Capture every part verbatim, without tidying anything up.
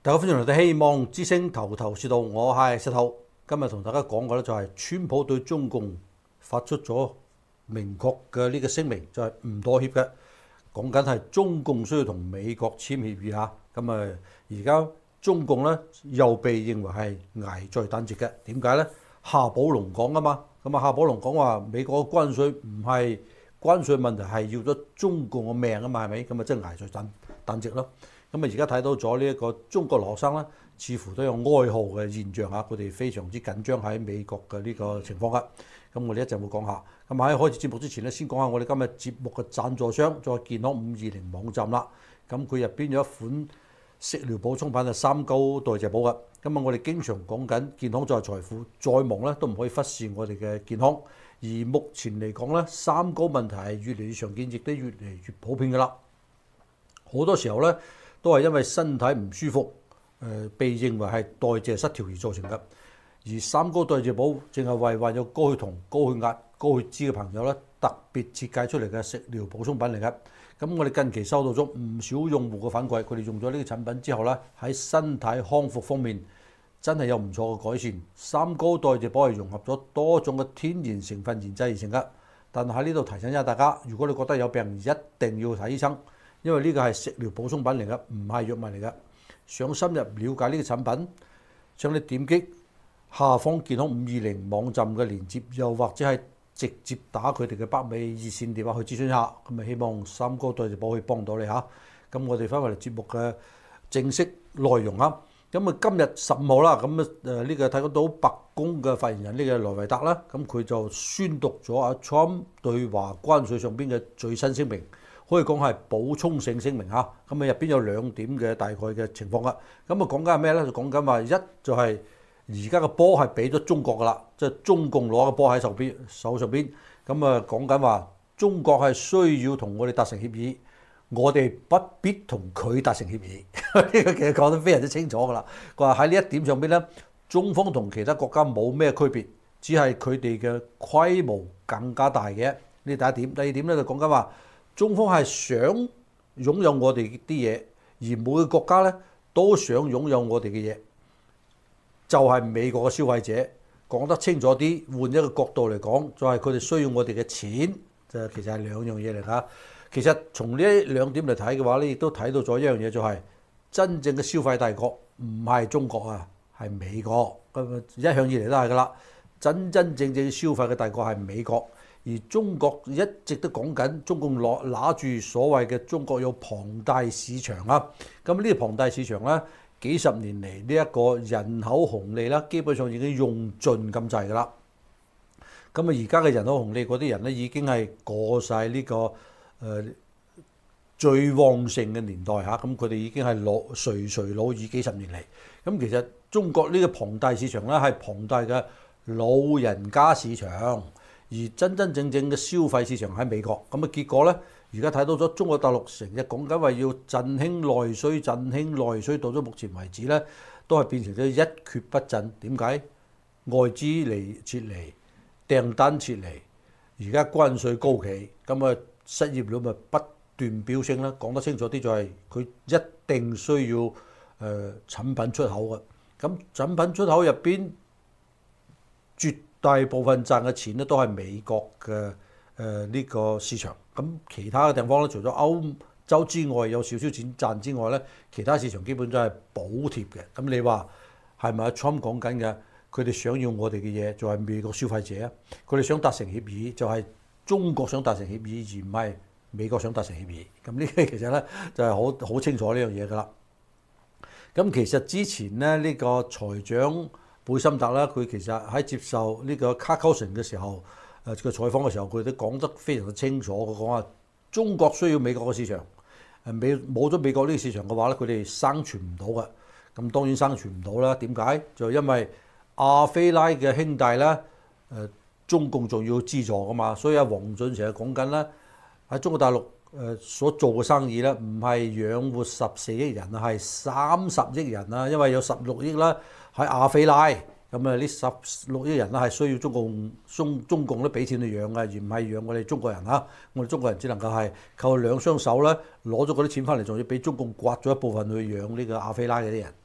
大家歡迎嚟到希望之聲頭頭是道，我係石頭。今日同大家講嘅咧就係川普對中共發出咗明確嘅呢個聲明，就係唔妥協嘅。講緊係中共需要同美國簽協議嚇。咁啊，而家中共咧又被認為係危在旦夕嘅。點解咧？夏寶龍講啊嘛。咁啊，夏寶龍講話美國嘅關稅唔係關稅問題，係要咗中共嘅命啊嘛，係咪？咁啊，真係危在旦旦夕咯。咁啊，而家睇到咗呢一個中國學生咧，似乎都有哀號嘅現象啊！佢哋非常之緊張喺美國嘅呢個情況啊。咁我哋一陣會講下。咁喺開始節目之前咧，先講下我哋今日節目嘅贊助商，再健康五二零網站啦。咁佢入邊有一款食療補充品係三高代謝寶嘅。咁啊，我哋經常講緊健康就係財富，再忙咧都唔可以忽視我哋嘅健康。而目前嚟講咧，三高問題係越嚟越常見，亦都越嚟越普遍㗎啦。好多時候咧，都係因為身體唔舒服，誒、呃、被認為係代謝失調而造成嘅。而三高代謝寶正係為患有高血糖、高血壓、高血脂嘅朋友咧，特別設計出嚟嘅食療補充品嚟嘅。咁我哋近期收到咗唔少用戶嘅反饋，佢哋用咗呢個產品之後咧，喺身體康復方面真係有唔錯嘅改善。三高代謝寶係融合咗多種嘅天然成分研製而成嘅。但係喺呢度提醒一下大家，如果你覺得有病，一定要睇醫生。因為呢個係食療補充品嚟嘅，唔係藥物嚟嘅。想深入了解呢個產品，請你點擊下方健康五二零網站嘅連結，又或者係直接打佢哋嘅北美熱線電話去諮詢下。咁啊，希望三高代謝寶可以幫到你嚇。咁我哋翻返嚟節目嘅正式內容啊。咁啊，今日十五號啦，咁啊誒呢個睇到白宮嘅發言人呢個萊維特啦，咁佢就宣讀咗阿 Trump 對華關稅上邊嘅最新聲明。可以講係補充性聲明嚇，咁啊入邊有兩點嘅大概嘅情況啦。咁啊講緊係咩咧？就講緊話一就係而家嘅波係俾咗中國噶啦，即係中共攞個波喺手邊手上邊。咁啊講緊話中國係需要同我哋達成協議，我哋不必同佢達成協議。呢個其實講得非常之清楚噶啦。佢話喺呢一點上邊咧，中方同其他國家冇咩區別，只係佢哋嘅規模更加大嘅。呢第一點。第二點咧就講緊話，中方係想擁有我哋啲嘢，而每個國家咧都想擁有我哋嘅嘢，就係美國嘅消費者。講得清楚啲，換一個角度嚟講，就係佢哋需要我哋嘅錢，就其實係兩樣嘢嚟㗎。其實從呢兩點嚟睇嘅話咧，亦都睇到咗一樣嘢，就係真正嘅消費大國唔係中國啊，係美國。咁一向以嚟都係㗎啦，真真正正消費嘅大國係美國。而中國一直都講緊，中共攞拿住所謂嘅中國有龐大市場啊！咁呢個龐大市場咧，幾十年嚟呢一個人口紅利啦，基本上已經用盡咁滯㗎啦。咁啊，而家嘅人口紅利嗰啲人咧，已經係過晒呢、這個誒、呃、最旺盛嘅年代嚇。咁佢哋已經係老垂垂老矣幾十年嚟。咁其實中國呢個龐大市場咧，係龐大嘅老人家市場。而真真正正嘅消費市場喺美國，咁啊結果咧，而家睇到咗中國大陸成日講緊話要振興內需，振興內需，到咗目前為止咧，都係變成咗一蹶不振。點解？外資嚟撤離，訂單撤離，而家關稅高企，咁啊失業率咪不斷飆升啦。講得清楚啲就係佢一定需要誒、呃、產品出口嘅，咁產品出口入邊絕大部分賺嘅錢咧都係美國嘅誒呢個市場，咁其他嘅地方咧，除咗歐洲之外有少少錢賺之外咧，其他市場基本都係補貼嘅。咁你話係咪阿 Trump 講緊嘅？佢哋想要我哋嘅嘢，就係美國消費者啊！佢哋想達成協議，就係中國想達成協議，而唔係美國想達成協議。咁呢個其實咧就係好好清楚呢樣嘢㗎啦。咁其實之前咧呢個財長貝森特啦，佢其實喺接受呢個 Carlson 嘅時候，誒個採訪嘅時候，佢都講得非常之清楚。佢講話中國需要美國嘅市場，誒美冇咗美國呢個市場嘅話咧，佢哋生存唔到嘅。咁當然生存唔到啦。點解？就因為阿菲拉嘅兄弟咧，誒中共仲要資助噶嘛，所以阿王俊成日講緊咧喺中國大陸誒所做嘅生意咧，唔係養活十四億人啊，係三十億人啊，因為有十六億啦。喺亞非拉咁啊，呢十六億人啦，係需要中共中中共都俾錢去養嘅，而唔係養我哋中國人嚇。我哋中國人只能夠係靠兩雙手咧攞咗嗰啲錢翻嚟，仲要俾中共刮咗一部分去養呢個亞非拉嘅啲人。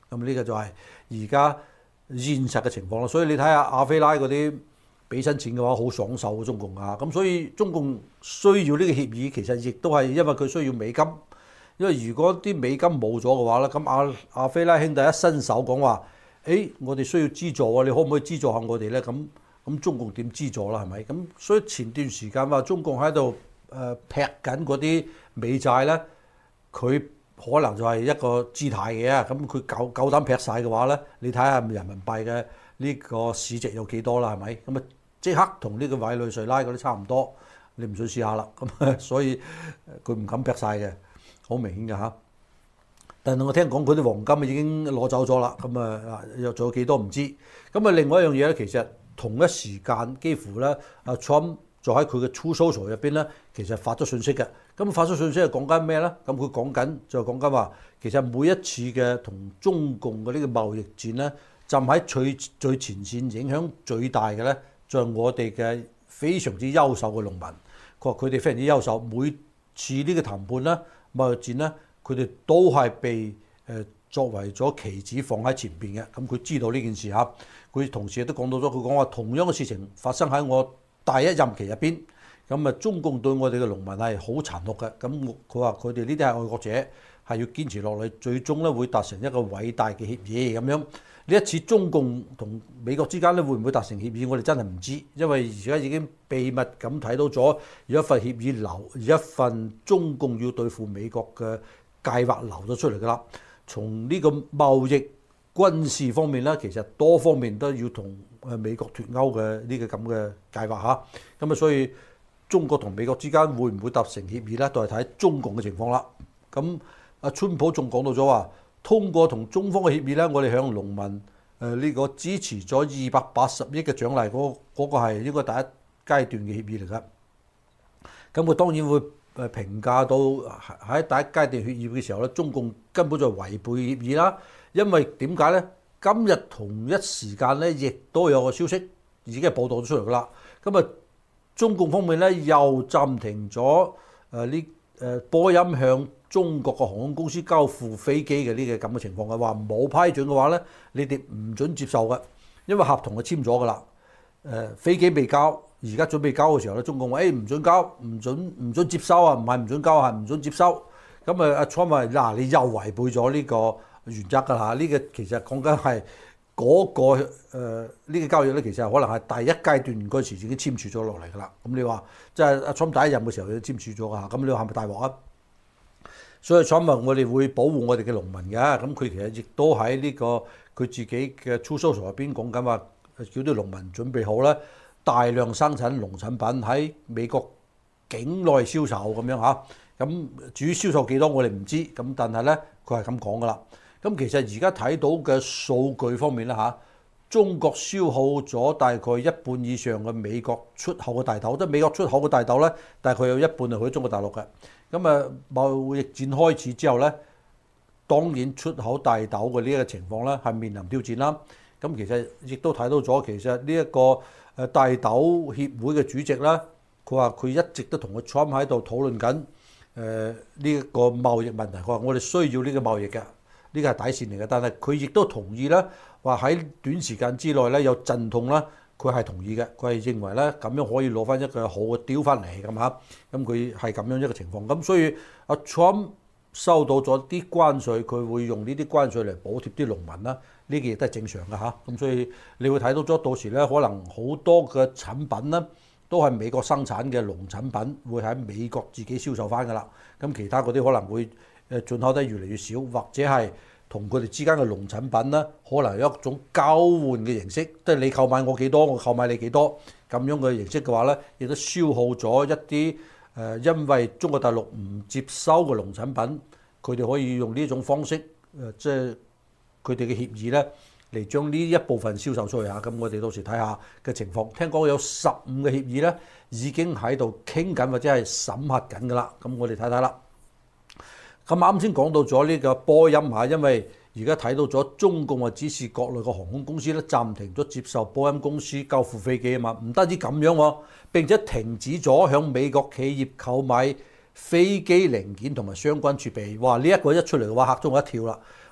咁呢個就係而家現實嘅情況啦。所以你睇下亞非拉嗰啲俾親錢嘅話，好爽手嘅中共啊。咁所以中共需要呢個協議，其實亦都係因為佢需要美金。因為如果啲美金冇咗嘅話咧，咁亞亞非拉兄弟一伸手講話，誒我哋需要資助啊，你可唔可以資助下我哋咧？咁咁中共點資助啦？係咪？咁所以前段時間話中共喺度誒劈緊嗰啲美債咧，佢可能就係一個姿態嘅。咁佢夠夠膽劈晒嘅話咧，你睇下人民幣嘅呢個市值有幾多啦？係咪？咁啊即刻同呢個委內瑞拉嗰啲差唔多，你唔信試下啦。咁所以佢唔敢劈晒嘅。好明顯㗎嚇，但係我聽講佢啲黃金已經攞走咗啦，咁啊又仲有幾多唔知。咁啊另外一樣嘢咧，其實同一時間幾乎咧，阿 Trump 就喺佢嘅 Truth Social 入邊咧，其實發咗信息嘅。咁發咗信息係講緊咩咧？咁佢講緊就係講緊話，其實每一次嘅同中共嘅呢個貿易戰咧，站喺最最前線影響最大嘅咧，就係我哋嘅非常之優秀嘅農民。佢話佢哋非常之優秀，每次呢個談判咧，貿易戰咧，佢哋都係被誒作為咗棋子放喺前邊嘅。咁佢知道呢件事嚇，佢同時亦都講到咗，佢講話同樣嘅事情發生喺我第一任期入邊。咁啊，中共對我哋嘅農民係好殘酷嘅。咁佢話佢哋呢啲係愛國者，係要堅持落嚟，最終咧會達成一個偉大嘅協議咁樣。呢一次中共同美國之間咧會唔會達成協議，我哋真係唔知，因為而家已經秘密咁睇到咗有一份協議流，有一份中共要對付美國嘅計劃流咗出嚟㗎啦。從呢個貿易軍事方面咧，其實多方面都要同誒美國脫鈎嘅呢個咁嘅計劃嚇。咁啊，所以中國同美國之間會唔會達成協議咧，都係睇中共嘅情況啦。咁阿川普仲講到咗話，通過同中方嘅協議咧，我哋向農民誒呢個支持咗二百八十億嘅獎勵，嗰嗰個係應該第一階段嘅協議嚟㗎。咁佢當然會誒評價到喺第一階段協議嘅時候咧，中共根本就違背協議啦。因為點解咧？今日同一時間咧，亦都有個消息已經係報導咗出嚟㗎啦。咁啊，中共方面咧又暫停咗誒呢誒波音向中國嘅航空公司交付飛機嘅呢個咁嘅情況嘅話，冇批准嘅話咧，你哋唔准接受嘅，因為合同係簽咗㗎啦。誒飛機未交，而家準備交嘅時候咧，中共話誒唔准交，唔准唔准接收啊，唔係唔准交，係唔准接收。咁啊，阿 Trump 話嗱，你又違背咗呢個原則㗎啦。呢個其實講緊係嗰個誒呢個交易咧，其實可能係第一階段嗰時已經簽署咗落嚟㗎啦。咁你話即係阿 Trump 第一任嘅時候已經簽署咗㗎，咁你話係咪大鑊啊？所以 Trump 話我哋會保護我哋嘅農民嘅，咁佢其實亦都喺呢個佢自己嘅 Truth Social入邊講緊話，叫啲農民準備好啦，大量生產農產品喺美國境內銷售咁樣嚇。咁至於銷售幾多我哋唔知，咁但係咧佢係咁講㗎啦。咁其實而家睇到嘅數據方面咧嚇，中國消耗咗大概一半以上嘅美國出口嘅大豆，即係美國出口嘅大豆咧，大概有一半係去中國大陸嘅。咁啊，貿易戰開始之後咧，當然出口大豆嘅呢一個情況咧係面臨挑戰啦。咁其實亦都睇到咗，其實呢一個誒大豆協會嘅主席咧，佢話佢一直都同個 Trump 喺度討論緊誒呢一個貿易問題。佢話我哋需要呢個貿易嘅，呢個係底線嚟嘅。但係佢亦都同意咧，話喺短時間之內咧有陣痛啦。佢係同意嘅，佢係認為咧咁樣可以攞翻一個好嘅 deal 翻嚟咁嚇，咁佢係咁樣一個情況。咁所以阿 Trump 收到咗啲關稅，佢會用呢啲關稅嚟補貼啲農民啦，呢個亦都係正常嘅嚇。咁所以你會睇到咗到時咧，可能好多嘅產品咧都係美國生產嘅農產品，會喺美國自己銷售翻㗎啦。咁其他嗰啲可能會誒進口得越嚟越少，或者係同佢哋之間嘅農產品咧，可能有一種交換嘅形式，即係你購買我幾多，我購買你幾多咁樣嘅形式嘅話咧，亦都消耗咗一啲誒，因為中國大陸唔接收嘅農產品，佢哋可以用呢種方式誒，即係佢哋嘅協議咧，嚟將呢一部分銷售出去嚇。咁我哋到時睇下嘅情況。聽講有十五個協議咧，已經喺度傾緊或者係審核緊㗎啦。咁我哋睇睇啦。咁啱先講到咗呢個波音嚇，因為而家睇到咗中共話指示國內嘅航空公司咧暫停咗接受波音公司交付飛機啊嘛，唔單止咁樣喎，並且停止咗向美國企業購買飛機零件同埋相關設備。哇！呢一個一出嚟嘅話嚇咗我一跳啦。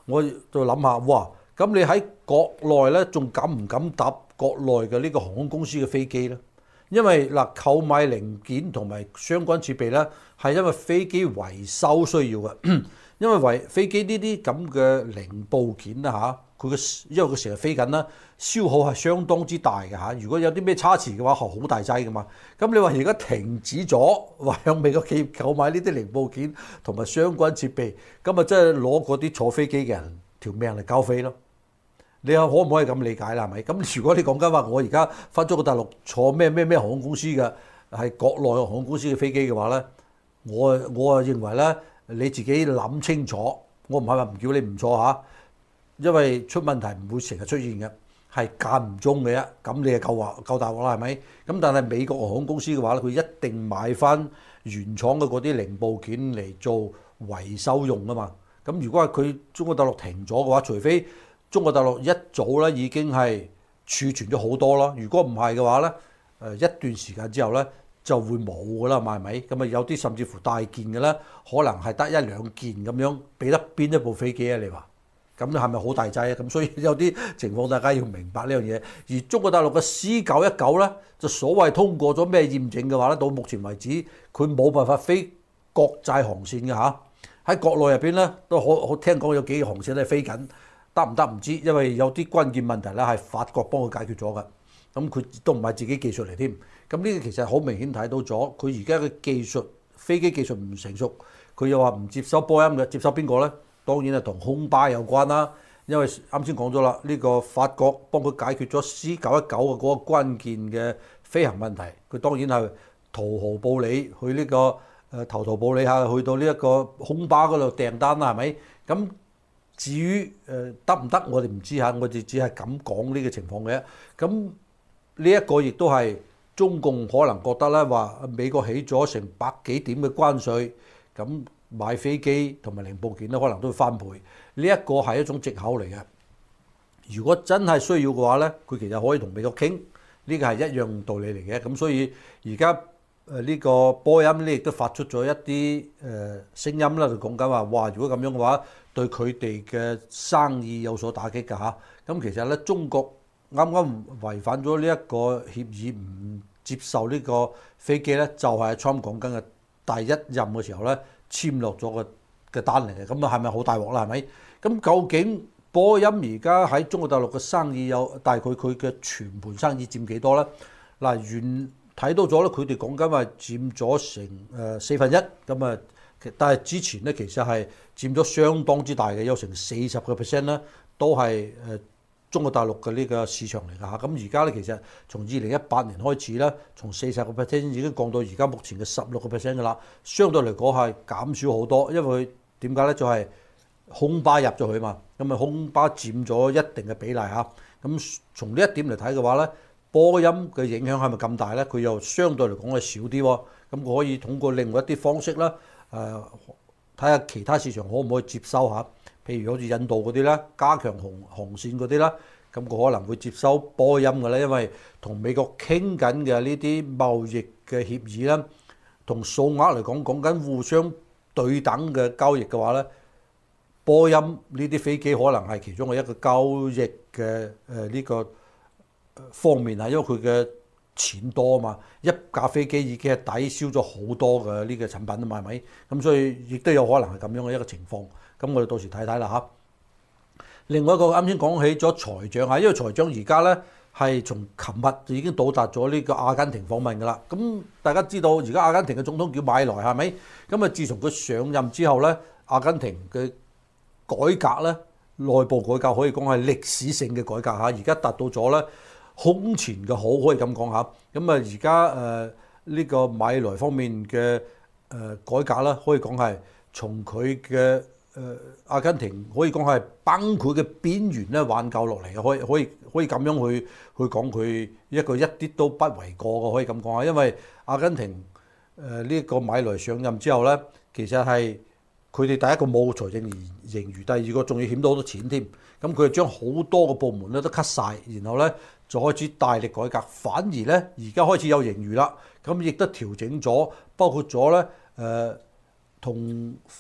我就諗下，哇！咁你喺國內咧，仲敢唔敢搭國內嘅呢個航空公司嘅飛機咧？因為嗱，購買零件同埋相關設備咧，係因為飛機維修需要嘅。因為維飛機呢啲咁嘅零部件啦嚇，佢嘅因為佢成日飛緊啦，消耗係相當之大嘅嚇。如果有啲咩差池嘅話，係好大劑噶嘛。咁你話而家停止咗，話向美國企業購買呢啲零部件同埋相關設備，咁啊真係攞嗰啲坐飛機嘅人條命嚟交飛咯。你可唔可以咁理解啦？係咪？咁如果你講緊話，我而家翻咗個大陸坐咩咩咩航空公司嘅係國內航空公司嘅飛機嘅話咧，我我啊認為咧，你自己諗清楚。我唔係話唔叫你唔坐嚇，因為出問題唔會成日出現嘅，係間唔中嘅啫。咁你係夠話夠大鑊啦，係咪？咁但係美國航空公司嘅話咧，佢一定買翻原廠嘅嗰啲零部件嚟做維修用啊嘛。咁如果係佢中國大陸停咗嘅話，除非中國大陸一早咧已經係儲存咗好多咯。如果唔係嘅話咧，誒一段時間之後咧就會冇㗎啦，係咪？咁啊有啲甚至乎大件嘅咧，可能係得一兩件咁樣，俾得邊一部飛機啊？你話咁係咪好大劑啊？咁所以有啲情況大家要明白呢樣嘢。而中國大陸嘅 C 九一九咧，就所謂通過咗咩驗證嘅話咧，到目前為止佢冇辦法飛國際航線嘅嚇。喺國內入邊咧都好好聽講有幾個航線都係飛緊。得唔得唔知，因為有啲關鍵問題咧係法國幫佢解決咗㗎，咁佢都唔係自己技術嚟添。咁呢個其實好明顯睇到咗，佢而家嘅技術飛機技術唔成熟，佢又話唔接收波音嘅，接收邊個咧？當然係同空巴有關啦。因為啱先講咗啦，呢個法國幫佢解決咗 C 九一九嘅嗰個關鍵嘅飛行問題，佢當然係淘豪布里去呢個誒投桃報李下去到呢一個空巴嗰度訂單啦，係咪？咁至於誒得唔得，我哋唔知嚇，我哋只係咁講呢個情況嘅。咁呢一個亦都係中共可能覺得咧，話美國起咗成百幾點嘅關稅，咁買飛機同埋零部件咧，可能都會翻倍。呢一個係一種藉口嚟嘅。如果真係需要嘅話咧，佢其實可以同美國傾，呢個係一樣道理嚟嘅。咁所以而家誒呢個波音咧亦都發出咗一啲誒聲音啦，就講緊話，哇！如果咁樣嘅話，對佢哋嘅生意有所打擊㗎嚇。咁其實咧，中國啱啱違反咗呢一個協議，唔接受呢個飛機咧，就係 Trump 講緊嘅第一任嘅時候咧，簽落咗個嘅單嚟嘅。咁啊，係咪好大鑊啦？係咪？咁究竟波音而家喺中國大陸嘅生意有大概佢嘅全盤生意佔幾多咧？嗱，原睇到咗咧，佢哋講緊話佔咗成誒四分一咁啊。但係之前咧，其實係佔咗相當之大嘅，有成四十個 percent 咧，都係誒中國大陸嘅呢個市場嚟㗎嚇。咁而家咧，其實從二零一八年開始咧，從四十個 percent 已經降到而家目前嘅十六個 percent 㗎啦。相對嚟講係減少好多，因為佢點解咧？就係空巴入咗去嘛，咁啊空巴佔咗一定嘅比例嚇。咁從呢一點嚟睇嘅話咧，波音嘅影響係咪咁大咧？佢又相對嚟講係少啲喎。咁佢可以通過另外一啲方式啦。誒睇下其他市場可唔可以接收下，譬如好似印度嗰啲啦，加強紅紅線嗰啲啦，咁佢可能會接收波音嘅咧，因為同美國傾緊嘅呢啲貿易嘅協議啦，同數額嚟講講緊互相對等嘅交易嘅話咧，波音呢啲飛機可能係其中嘅一個交易嘅誒呢個方面啊，因為佢嘅錢多啊嘛，一架飛機已經係抵消咗好多嘅呢個產品啊嘛，係咪？咁所以亦都有可能係咁樣嘅一個情況。咁我哋到時睇睇啦嚇。另外一個啱先講起咗財長啊，因為財長而家咧係從琴日就已經到達咗呢個阿根廷訪問㗎啦。咁大家知道而家阿根廷嘅總統叫米萊係咪？咁啊，自從佢上任之後咧，阿根廷嘅改革咧，內部改革可以講係歷史性嘅改革嚇，而家達到咗咧空前嘅好，可以咁講下。咁啊，而家誒呢個米萊方面嘅誒改革咧，可以講係從佢嘅誒阿根廷可以講係崩潰嘅邊緣咧挽救落嚟嘅，可以可以可以咁樣去去講佢一個一啲都不為過嘅，可以咁講下。因為阿根廷誒呢個米萊上任之後咧，其實係佢哋第一個冇財政盈餘，第二個仲要欠到好多錢添。咁佢就將好多個部門咧都 cut 晒，然後咧就開始大力改革，反而咧而家開始有盈餘啦。咁亦都調整咗，包括咗咧誒同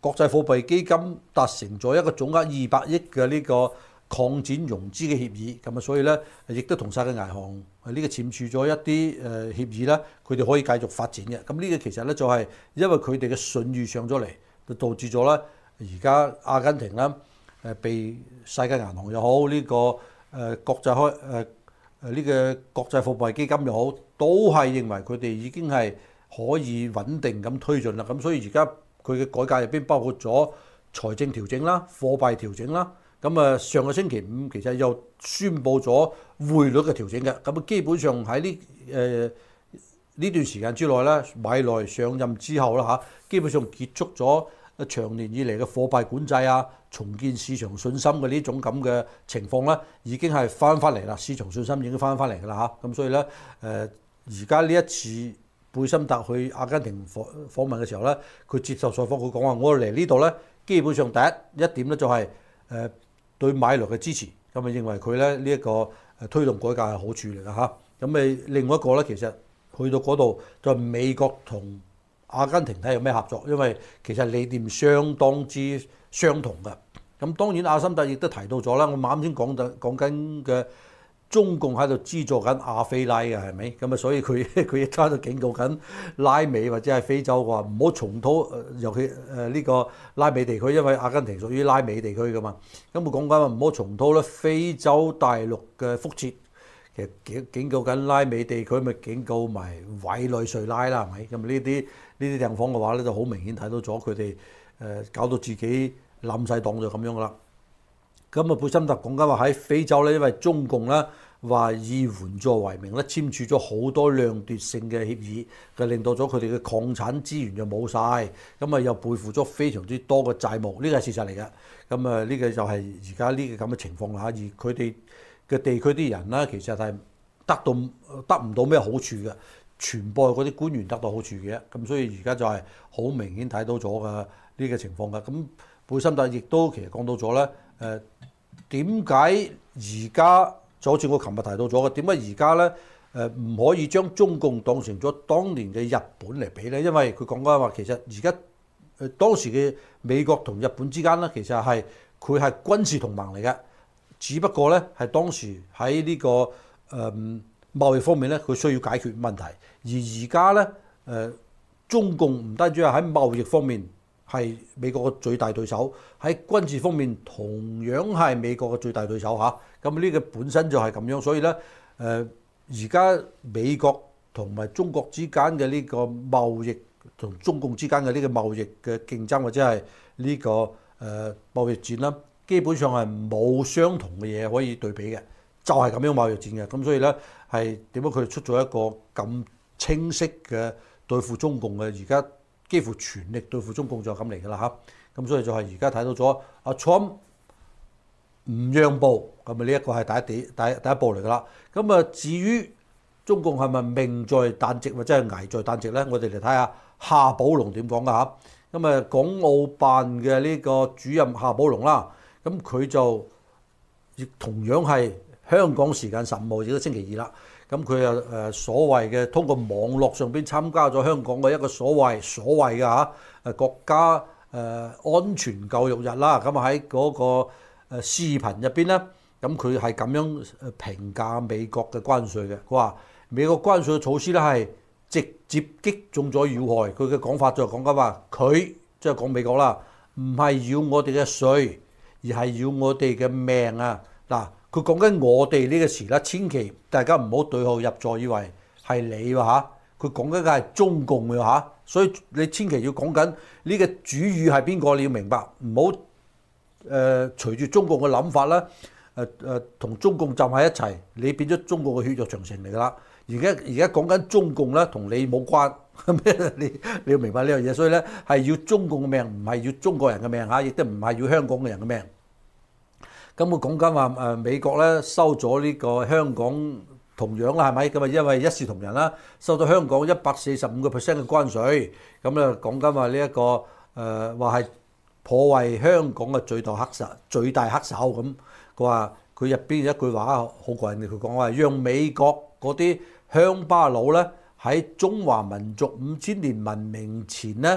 國際貨幣基金達成咗一個總額二百億嘅呢個擴展融資嘅協議，咁啊，所以咧亦都同晒嘅銀行呢個簽署咗一啲誒協議啦，佢哋可以繼續發展嘅。咁呢個其實咧就係因為佢哋嘅信譽上咗嚟，就導致咗咧而家阿根廷咧誒被世界銀行又好，呢個誒國際開誒誒呢個國際貨幣基金又好，都係認為佢哋已經係可以穩定咁推進啦。咁所以而家佢嘅改革入邊包括咗財政調整啦、貨幣調整啦。咁啊，上個星期五其實又宣布咗匯率嘅調整嘅。咁啊，基本上喺呢誒呢段時間之內咧，米萊上任之後啦嚇，基本上結束咗長年以嚟嘅貨幣管制啊、重建市場信心嘅呢種咁嘅情況咧，已經係翻返嚟啦。市場信心已經翻返嚟㗎啦嚇。咁所以咧誒，而家呢一次貝森特去阿根廷訪訪問嘅時候咧，佢接受採訪，佢講話：我嚟呢度咧，基本上第一一點咧就係、是、誒。呃對米萊嘅支持，咁啊認為佢咧呢一個誒推動改革係好處嚟㗎嚇。咁誒另外一個咧，其實去到嗰度就係美國同阿根廷睇下有咩合作，因為其實理念相當之相同嘅。咁當然阿森特亦都提到咗啦，我啱先講緊講緊嘅中共喺度資助緊亞非拉嘅係咪？咁啊所以佢佢亦都喺度警告緊拉美或者係非洲話唔好重蹈，尤其誒呢個拉美地區，因為阿根廷屬於拉美地區㗎嘛。咁佢講緊話唔好重蹈咧非洲大陸嘅覆轍，其實警警告緊拉美地區，咪警告埋委內瑞拉啦係咪？咁呢啲呢啲地方嘅話咧，就好明顯睇到咗佢哋誒搞到自己冧晒檔就咁樣㗎啦。咁啊，貝森特講緊話喺非洲咧，因為中共咧話以援助為名咧，簽署咗好多量奪性嘅協議，就令到咗佢哋嘅礦產資源就冇晒，咁啊又背負咗非常之多嘅債務，呢個係事實嚟嘅。咁啊，呢個就係而家呢個咁嘅情況啦。而佢哋嘅地區啲人咧，其實係得到得唔到咩好處嘅，全部係嗰啲官員得到好處嘅。咁所以而家就係好明顯睇到咗嘅呢個情況嘅。咁貝森特亦都其實講到咗咧，誒點解而家就好似我琴日提到咗嘅，點解而家咧誒唔可以將中共當成咗當年嘅日本嚟比咧？因為佢講緊話其實而家誒當時嘅美國同日本之間咧，其實係佢係軍事同盟嚟嘅，只不過咧係當時喺呢、這個誒、呃、貿易方面咧，佢需要解決問題，而而家咧誒中共唔單止係喺貿易方面係美國嘅最大對手，喺軍事方面同樣係美國嘅最大對手嚇。咁呢個本身就係咁樣，所以咧誒而家美國同埋中國之間嘅呢個貿易同中共之間嘅呢個貿易嘅競爭或者係呢、這個誒、呃、貿易戰啦，基本上係冇相同嘅嘢可以對比嘅，就係、是、咁樣貿易戰嘅。咁所以咧係點解佢出咗一個咁清晰嘅對付中共嘅？而家幾乎全力對付中共就係咁嚟㗎啦嚇。咁所以就係而家睇到咗阿 Trump 唔讓步，咁啊呢一個係第一點第一第一步嚟㗎啦。咁啊至於中共係咪命在旦夕或者係危在旦夕咧？我哋嚟睇下夏寶龍點講㗎嚇。咁啊港澳辦嘅呢個主任夏寶龍啦，咁佢就亦同樣係香港時間十五號，亦都星期二啦。咁佢又誒所謂嘅通過網絡上邊參加咗香港嘅一個所謂所謂嘅嚇誒國家誒、呃、安全教育日啦。咁啊喺嗰個誒視頻入邊咧，咁佢係咁樣誒評價美國嘅關稅嘅。佢話美國關稅嘅措施咧係直接擊中咗要害。佢嘅講法就係講緊話，佢即係講美國啦，唔係要我哋嘅稅，而係要我哋嘅命啊！嗱。佢講緊我哋呢個詞啦，千祈大家唔好對號入座，以為係你喎嚇。佢講緊嘅係中共嘅嚇，所以你千祈要講緊呢個主語係邊個，你要明白，唔好誒隨住中共嘅諗法啦，誒誒同中共站喺一齊，你變咗中共嘅血肉長城嚟㗎啦。而家而家講緊中共咧，同你冇關，你你要明白呢樣嘢，所以咧係要中共嘅命，唔係要中國人嘅命嚇，亦都唔係要香港嘅人嘅命。咁我講緊話誒美國咧收咗呢個香港同樣啦，係咪？咁啊因為一視同仁啦，收咗香港一百四十五個 percent 嘅關稅。咁咧講緊話呢一個誒話係破壞香港嘅最大黑手，最大黑手咁。佢話佢入邊一句話好過癮嘅，佢講話讓美國嗰啲鄉巴佬咧喺中華民族五千年文明前咧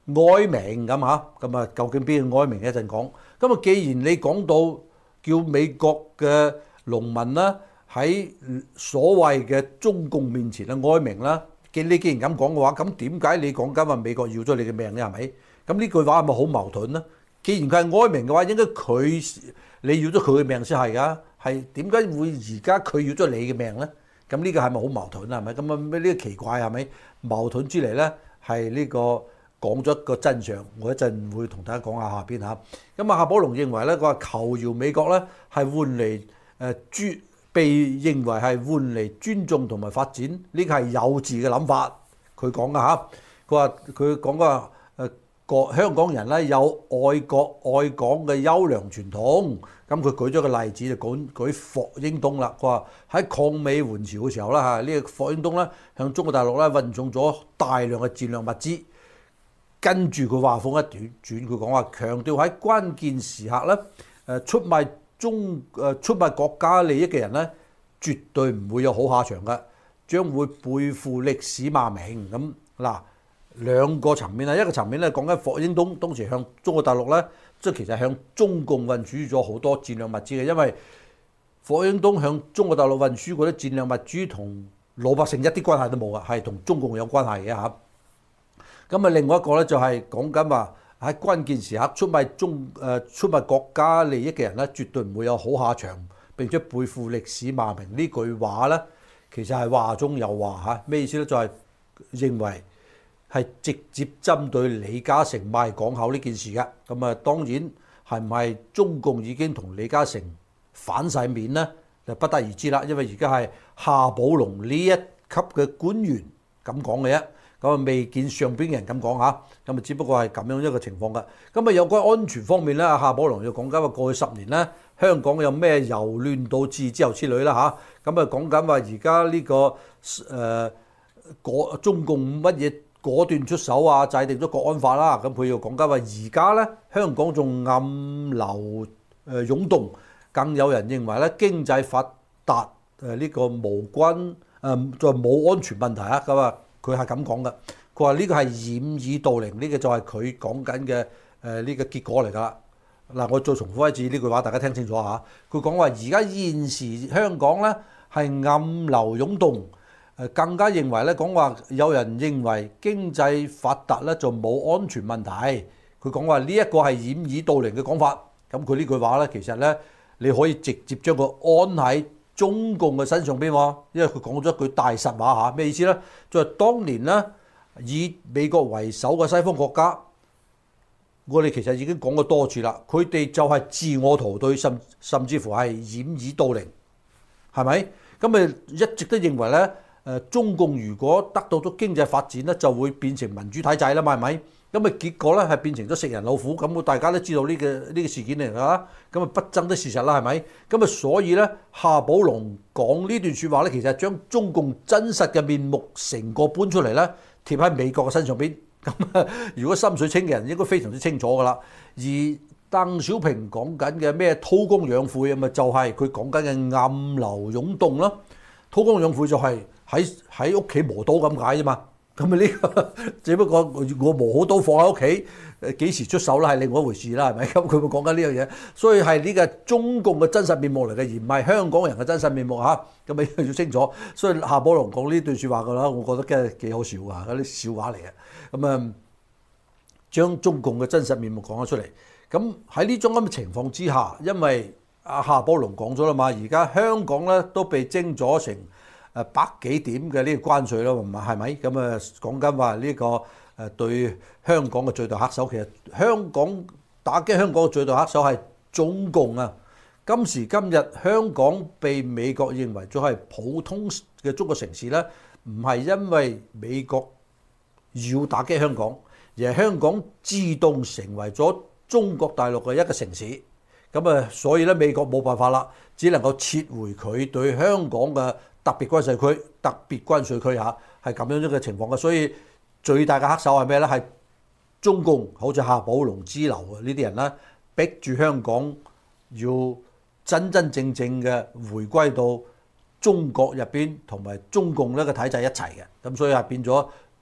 哀鳴咁嚇，咁啊究竟邊個哀鳴一陣講。咁啊，既然你講到叫美國嘅農民啦喺所謂嘅中共面前啊哀鳴啦，既你既然咁講嘅話，咁點解你講緊話美國要咗你嘅命咧？係咪？咁呢句話係咪好矛盾咧？既然佢係哀鳴嘅話，應該佢你要咗佢嘅命先係㗎，係點解會而家佢要咗你嘅命咧？咁呢個係咪好矛盾啊？係咪？咁啊咩呢個奇怪係咪？矛盾之嚟咧係呢個講咗個真相，我一陣會同大家講下下邊嚇。咁啊夏寶龍認為咧，佢話求饒美國咧係換嚟誒尊被認為係換嚟尊重同埋發展，呢個係幼稚嘅諗法。佢講㗎嚇，佢話佢講話誒個香港人咧有愛國愛港嘅優良傳統。咁佢舉咗個例子就講舉霍英東啦。佢話喺抗美援朝嘅時候啦嚇，呢個霍英東咧向中國大陸咧運送咗大量嘅戰略物資。跟住佢話風一轉轉，佢講話強調喺關鍵時刻咧誒出賣中誒出賣國家利益嘅人咧，絕對唔會有好下場嘅，將會背負歷史罵名。咁嗱兩個層面啊，一個層面咧講緊霍英東當時向中國大陸咧，即係其實向中共運輸咗好多戰略物資嘅，因為霍英東向中國大陸運輸嗰啲戰略物資同老百姓一啲關係都冇啊，係同中共有關係嘅嚇。咁啊，另外一個咧就係講緊話喺關鍵時刻出賣中誒出賣國家利益嘅人咧，絕對唔會有好下場，並且背負歷史罵名。呢句話咧，其實係話中有話嚇，咩意思咧？就係認為係直接針對李嘉誠賣港口呢件事嘅。咁啊，當然係唔係中共已經同李嘉誠反晒面咧，就不得而知啦。因為而家係夏寶龍呢一級嘅官員咁講嘅啫。咁啊，未見上邊嘅人咁講嚇，咁啊，只不過係咁樣一個情況㗎。咁啊，有關安全方面咧，夏寶龍又講緊話過去十年咧，香港有咩由亂到治之後之類啦嚇。咁啊，講緊話而家呢個誒果、呃、中共乜嘢果斷出手啊，制定咗國安法啦。咁佢又講緊話而家咧，香港仲暗流誒湧動，更有人認為咧經濟發達誒呢個無關誒再冇安全問題啊咁啊。佢係咁講嘅，佢話呢個係掩耳盜鈴，呢個就係佢講緊嘅誒呢個結果嚟㗎啦。嗱，我再重複一次呢句話，大家聽清楚嚇。佢講話而家現時香港咧係暗流湧動，誒更加認為咧講話有人認為經濟發達咧就冇安全問題。佢講話呢一個係掩耳盜鈴嘅講法。咁佢呢句話咧，其實咧你可以直接將佢安喺中共嘅身上邊喎，因為佢講咗一句大實話嚇，咩意思咧？就係當年咧，以美國為首嘅西方國家，我哋其實已經講過多次啦，佢哋就係自我屠隊，甚甚至乎係掩耳盜鈴，係咪？咁咪一直都認為咧，誒中共如果得到咗經濟發展咧，就會變成民主體制啦嘛，係咪？咁咪結果咧係變成咗食人老虎，咁大家都知道呢個呢個事件嚟㗎啦，咁啊不爭的事實啦，係咪？咁啊所以咧，夏寶龍講呢段説話咧，其實係將中共真實嘅面目成個搬出嚟咧，貼喺美國嘅身上邊。咁啊，如果心水清嘅人應該非常之清楚㗎啦。而鄧小平講緊嘅咩韜光養晦啊，咪就係佢講緊嘅暗流湧動啦。韜光養晦就係喺喺屋企磨刀咁解啫嘛。咁啊呢個只不過我磨好刀放喺屋企，誒幾時出手啦係另外一回事啦，係咪？咁佢會講緊呢樣嘢，所以係呢個中共嘅真實面目嚟嘅，而唔係香港人嘅真實面目嚇。咁啊要清楚。所以夏寶龍講呢段説話嘅啦，我覺得真係幾好笑啊，嗰啲笑話嚟嘅。咁啊，將中共嘅真實面目講咗出嚟。咁喺呢種咁嘅情況之下，因為阿夏寶龍講咗啦嘛，而家香港咧都被徵咗成誒百幾點嘅呢個關稅咯，唔係係咪？咁啊講緊話呢個誒對香港嘅最大黑手，其實香港打擊香港嘅最大黑手係中共啊！今時今日香港被美國認為咗係普通嘅中國城市咧，唔係因為美國要打擊香港，而係香港自動成為咗中國大陸嘅一個城市。咁啊，所以咧美國冇辦法啦，只能夠撤回佢對香港嘅特別關稅區、特別關稅區嚇，係咁樣嘅情況嘅。所以最大嘅黑手係咩咧？係中共，好似夏寶龍之流啊呢啲人咧，逼住香港要真真正正嘅回歸到中國入邊同埋中共呢個體制一齊嘅。咁所以係變咗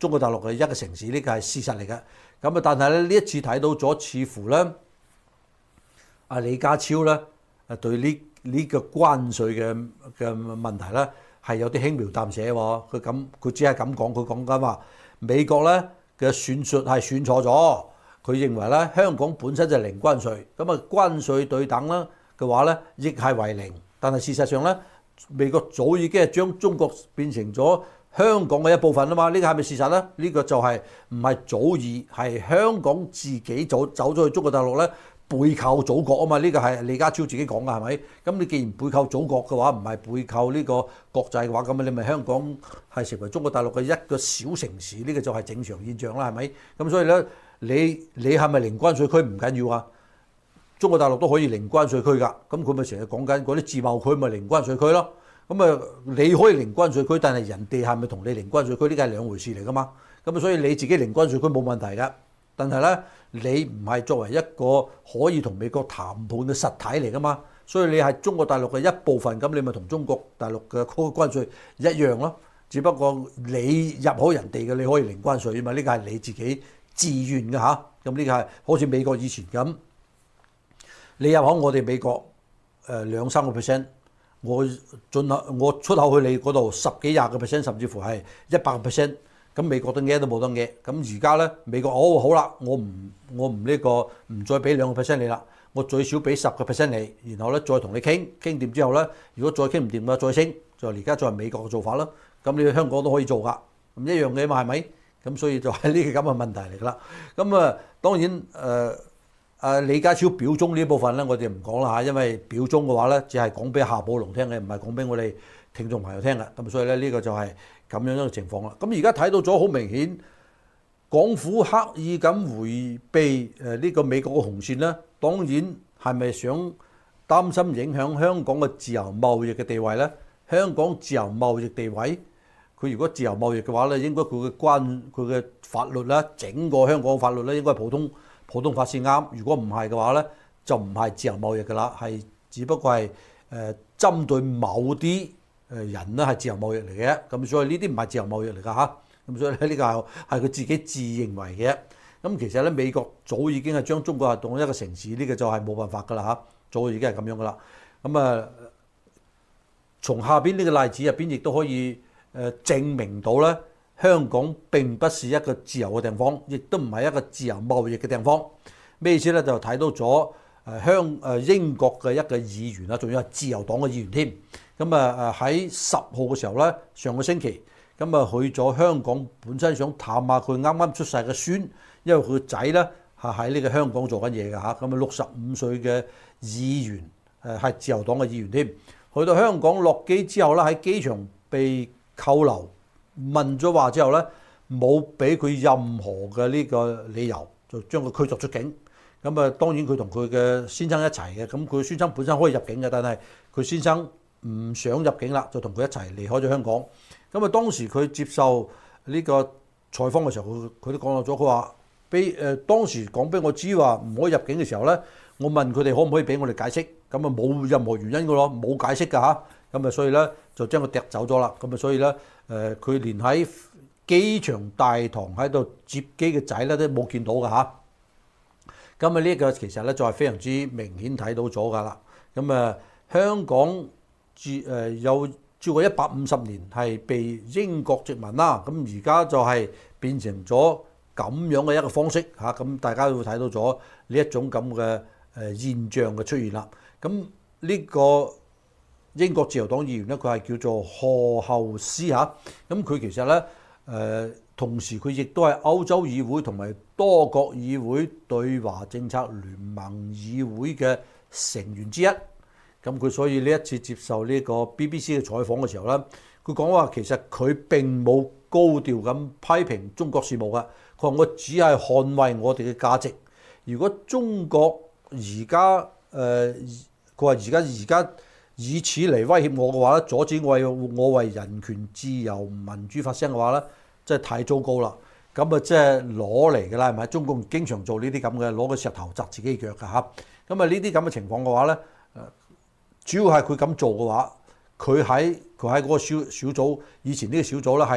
中國大陸嘅一個城市，呢個係事實嚟嘅。咁啊，但係咧呢一次睇到咗，似乎咧阿李家超咧誒對呢呢個關稅嘅嘅問題咧係有啲輕描淡寫喎。佢咁佢只係咁講，佢講緊話美國咧嘅算術係算錯咗。佢認為咧香港本身就係零關稅，咁啊關稅對等啦嘅話咧亦係為零。但係事實上咧，美國早已經係將中國變成咗香港嘅一部分啊嘛，呢個係咪事實咧？呢個就係唔係早已係香港自己走走咗去中國大陸咧，背靠祖國啊嘛？呢個係李家超自己講嘅係咪？咁你既然背靠祖國嘅話，唔係背靠呢個國際嘅話，咁你咪香港係成為中國大陸嘅一個小城市，呢個就係正常現象啦，係咪？咁所以咧，你你係咪零關稅區唔緊要啊？中國大陸都可以零關稅區㗎，咁佢咪成日講緊嗰啲自貿區咪零關稅區咯？咁啊，你可以零關稅區，但係人哋係咪同你零關稅區？呢個係兩回事嚟㗎嘛。咁所以你自己零關稅區冇問題㗎，但係咧你唔係作為一個可以同美國談判嘅實體嚟㗎嘛。所以你係中國大陸嘅一部分，咁你咪同中國大陸嘅嗰個關稅一樣咯。只不過你入口人哋嘅，你可以零關稅啊嘛。呢個係你自己自願嘅嚇。咁呢個係好似美國以前咁。你入口我哋美國誒兩三個 percent， 我進口我出口去你嗰度十幾廿個 percent， 甚至乎係一百個 percent， 咁美國都嘢都冇得嘢。咁而家咧美國哦好啦，我唔我唔呢個唔再俾兩個 percent 你啦，我最少俾十個 percent 你，然後咧再同你傾傾掂之後咧，如果再傾唔掂嘅再升，就而家再係美國嘅做法啦。咁你香港都可以做㗎，咁一樣嘅嘛係咪？咁所以就係呢個咁嘅問題嚟㗎啦。咁啊當然誒。呃誒李家超表忠呢部分咧，我哋唔講啦嚇，因為表忠嘅話咧，只係講俾夏寶龍聽嘅，唔係講俾我哋聽眾朋友聽嘅。咁所以咧，呢個就係咁樣一個情況啦。咁而家睇到咗好明顯，港府刻意咁迴避誒呢個美國嘅紅線咧，當然係咪想擔心影響香港嘅自由貿易嘅地位咧？香港自由貿易地位，佢如果自由貿易嘅話咧，應該佢嘅關佢嘅法律咧，整個香港法律咧應該係普通。普通法先啱，如果唔係嘅話咧，就唔係自由貿易㗎啦，係只不過係誒針對某啲誒人咧係自由貿易嚟嘅，咁所以呢啲唔係自由貿易嚟㗎嚇，咁所以咧呢個係係佢自己自認為嘅。咁其實咧美國早已經係將中國係當一個城市，呢個就係冇辦法㗎啦嚇，早已經係咁樣㗎啦。咁啊，從下邊呢個例子入邊亦都可以誒證明到咧。香港並不是一個自由嘅地方，亦都唔係一個自由貿易嘅地方。咩意思咧？就睇到咗誒香誒英國嘅一個議員啦，仲有係自由黨嘅議員添。咁啊誒喺十號嘅時候咧，上個星期咁啊去咗香港，本身想探下佢啱啱出世嘅孫，因為佢個仔咧係喺呢個香港做緊嘢㗎嚇。咁啊六十五歲嘅議員誒係自由黨嘅議員添。去到香港落機之後咧，喺機場被扣留。問咗話之後咧，冇俾佢任何嘅呢個理由，就將佢驅逐出境。咁啊，當然佢同佢嘅先生一齊嘅，咁佢先生本身可以入境嘅，但係佢先生唔想入境啦，就同佢一齊離開咗香港。咁啊，當時佢接受呢個採訪嘅時候，佢佢都講到咗，佢話俾誒當時講俾我知話唔可以入境嘅時候咧，我問佢哋可唔可以俾我哋解釋，咁啊冇任何原因嘅咯，冇解釋㗎嚇。咁啊，所以咧就將佢掟走咗啦。咁啊，所以咧。誒佢、呃、連喺機場大堂喺度接機嘅仔咧都冇見到㗎嚇，咁啊呢個其實咧就係非常之明顯睇到咗㗎啦。咁啊香港自誒有超過一百五十年係被英國殖民啦，咁而家就係變成咗咁樣嘅一個方式嚇，咁、啊、大家會睇到咗呢一種咁嘅誒現象嘅出現啦。咁呢、這個英國自由黨議員咧，佢係叫做何厚斯嚇，咁佢其實咧誒、呃，同時佢亦都係歐洲議會同埋多國議會對華政策聯盟議會嘅成員之一。咁佢所以呢一次接受呢個 B B C 嘅採訪嘅時候咧，佢講話其實佢並冇高調咁批評中國事務嘅，佢話我只係捍衛我哋嘅價值。如果中國而家誒，佢話而家而家。以此嚟威脅我嘅話咧，阻止我我為人權、自由、民主發聲嘅話咧，真係太糟糕啦！咁啊，即係攞嚟㗎啦，係咪？中共經常做呢啲咁嘅，攞個石頭砸自己腳㗎嚇。咁啊，呢啲咁嘅情況嘅話咧，主要係佢咁做嘅話，佢喺佢喺嗰個小小組以前呢個小組咧係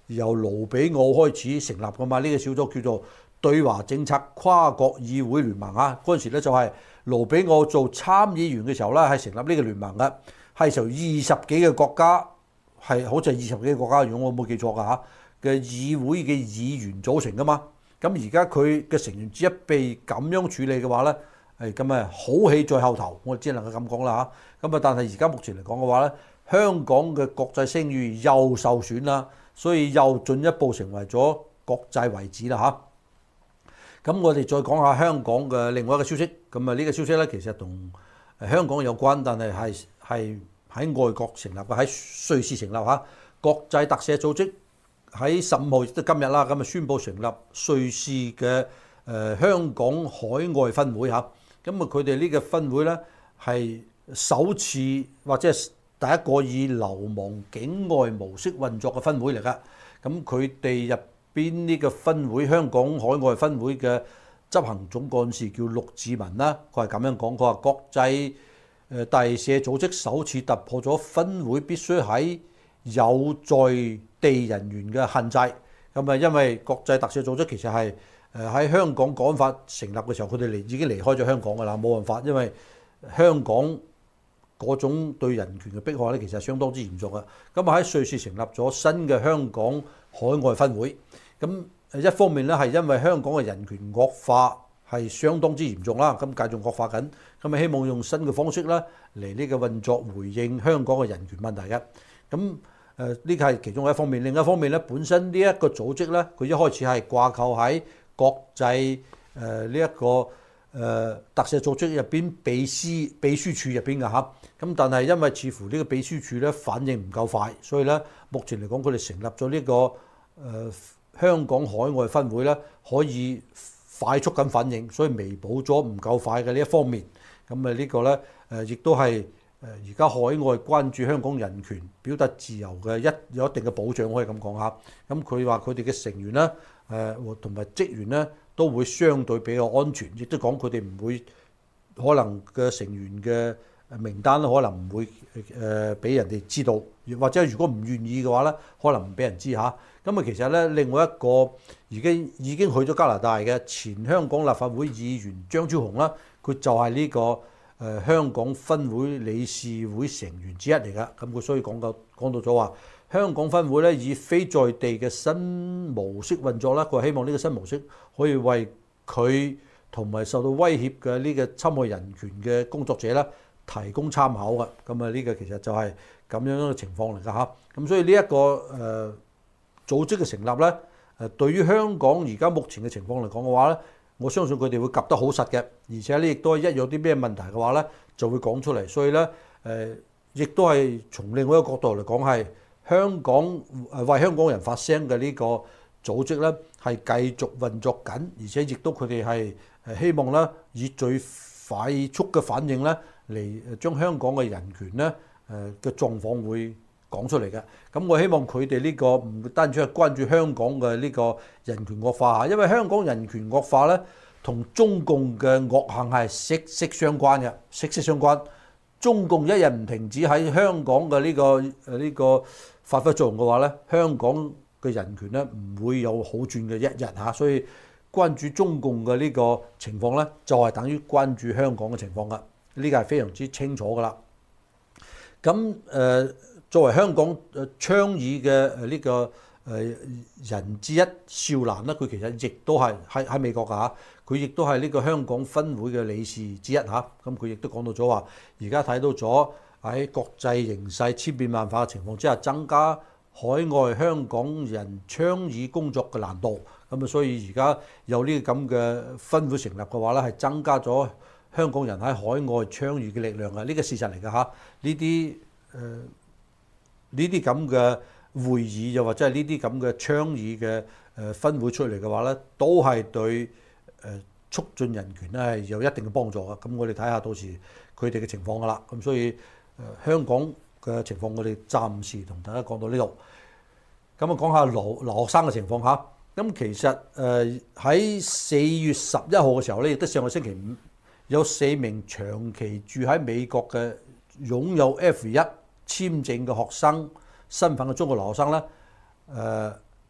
由盧比奧開始成立㗎嘛。呢、這個小組叫做對華政策跨國議會聯盟啊。嗰陣時咧就係盧比奧做參議員嘅時候咧，係成立呢個聯盟嘅，係由二十幾個國家，係好似係二十幾個國家，如果我冇記錯㗎嚇嘅議會嘅議員組成㗎嘛。咁而家佢嘅成員之一被咁樣處理嘅話咧，誒咁啊好戲在後頭，我只能夠咁講啦嚇。咁啊，但係而家目前嚟講嘅話咧，香港嘅國際聲譽又受損啦，所以又進一步成為咗國際遺址啦嚇。咁我哋再講下香港嘅另外一個消息。咁啊呢個消息咧其實同香港有關，但係係係喺外國成立嘅，喺瑞士成立嚇。國際特赦組織喺十五號即係今日啦，咁啊宣布成立瑞士嘅誒、呃、香港海外分會嚇。咁啊佢哋呢個分會咧係首次或者係第一個以流亡境外模式運作嘅分會嚟㗎。咁佢哋入邊呢個分會香港海外分會嘅執行總幹事叫陸志文啦，佢係咁樣講，佢話國際誒特赦組織首次突破咗分會必須喺有在地人員嘅限制。咁啊，因為國際特赦組織其實係誒喺香港國安法成立嘅時候，佢哋離已經離開咗香港㗎啦，冇辦法，因為香港嗰種對人權嘅迫害咧，其實係相當之嚴重嘅。咁啊喺瑞士成立咗新嘅香港海外分會。咁誒一方面咧係因為香港嘅人權惡化係相當之嚴重啦，咁繼續惡化緊，咁啊希望用新嘅方式咧嚟呢個運作回應香港嘅人權問題嘅。咁誒呢個係其中一方面，另一方面咧本身呢一個組織咧，佢一開始係掛扣喺國際誒呢一個誒、呃、特赦組織入邊秘書秘書處入邊嘅嚇。咁但係因為似乎呢個秘書處咧反應唔夠快，所以咧目前嚟講佢哋成立咗呢、這個誒、呃、香港海外分會咧，可以快速咁反應，所以彌補咗唔夠快嘅呢一方面。咁啊呢個咧誒亦都係誒而家海外關注香港人權、表達自由嘅一有一定嘅保障，可以咁講下。咁佢話佢哋嘅成員咧誒同埋職員咧都會相對比較安全，亦都講佢哋唔會可能嘅成員嘅名單可能唔會誒俾人哋知道，或者如果唔願意嘅話咧，可能唔俾人知嚇。咁啊，其實咧另外一個已經已經去咗加拿大嘅前香港立法會議員張超雄啦，佢就係呢、這個誒、呃、香港分會理事會成員之一嚟㗎。咁佢所以講到講到咗話，香港分會咧以非在地嘅新模式運作啦，佢希望呢個新模式可以為佢同埋受到威脅嘅呢個侵害人權嘅工作者咧提供參考㗎。咁啊呢個其實就係咁樣嘅情況嚟㗎嚇。咁所以呢、這、一個誒、呃、組織嘅成立咧，誒對於香港而家目前嘅情況嚟講嘅話咧，我相信佢哋會夾得好實嘅，而且咧亦都係一有啲咩問題嘅話咧就會講出嚟。所以咧誒亦都係從另外一個角度嚟講，係香港誒為香港人發聲嘅呢個組織咧係繼續運作緊，而且亦都佢哋係誒希望咧以最快速嘅反應咧嚟將香港嘅人權咧誒嘅狀況會講出嚟嘅。咁我希望佢哋呢個唔單止係關注香港嘅呢個人權惡化嚇，因為香港人權惡化咧同中共嘅惡行係息息相關嘅，息息相關。中共一日唔停止喺香港嘅呢個誒呢個發揮作用嘅話咧，香港嘅人權咧唔會有好轉嘅一日嚇。所以關注中共嘅呢個情況咧，就係等於關注香港嘅情況噶。呢個係非常之清楚噶啦。咁誒作為香港誒倡議嘅誒呢個誒人之一少蘭咧，佢其實亦都係喺喺美國噶嚇，佢亦都係呢個香港分會嘅理事之一嚇。咁佢亦都講到咗話，而家睇到咗喺國際形勢千變萬化嘅情況之下，增加海外香港人倡議工作嘅難度。咁啊，所以而家有呢個咁嘅分會成立嘅話咧，係增加咗香港人喺海外倡議嘅力量啊！呢個事實嚟㗎嚇。呢啲誒呢啲咁嘅會議又或者係呢啲咁嘅倡議嘅誒分會出嚟嘅話咧，都係對誒促進人權咧係有一定嘅幫助啊！咁我哋睇下到時佢哋嘅情況㗎啦。咁所以誒香港嘅情況，我哋暫時同大家講到呢度。咁啊，講下留留學生嘅情況嚇。咁其實誒喺四月十一號嘅時候咧，亦都上個星期五有四名長期住喺美國嘅擁有 F 一簽證嘅學生身份嘅中國留學生咧，誒